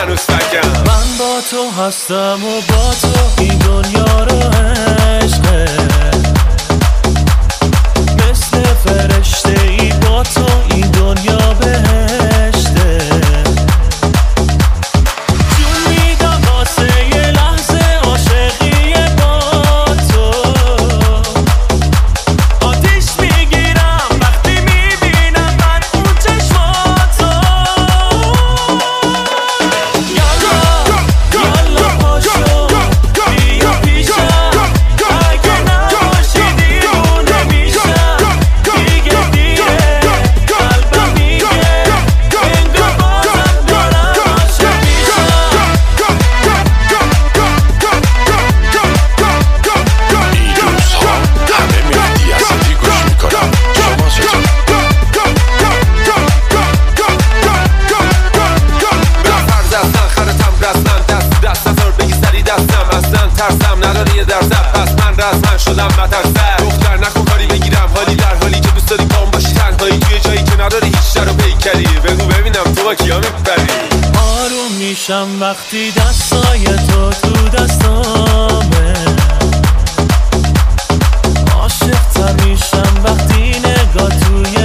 هنوز فکم. من با تو هستم و با تو این دنیا رو عشقه، مثل فرشته ای با تو این دنیا بهشته. جون میدم واسه یه لحظه عاشقی با تو، آتیش میگیرم وقتی میبینم من اون چشماتو. یالا پاشو بیا پیشم، اگه نباشی دیوونه میشم. دیگه دیره قلبم میگه انگار بازم دارم عاشق میشم. این روزها همه مهدی اسدی گوش میکنم. شما چطور؟ برفر دستن خرتم رسمن، دست دست نزار بگی سری دستم. اصلا ترسم نداره یه درصد، پس من رسمن شدم مترسر. دختر نکن کاری بگیرم حالی در حالی که دوست داری بام باشی تنهایی توی جایی که نداری هیچ در و پیکری. بگو ببینم تو با کیا میپری. آروم میشم وقتی دستای تو دستامه، عاشق تر میشم وقتی نگاه توی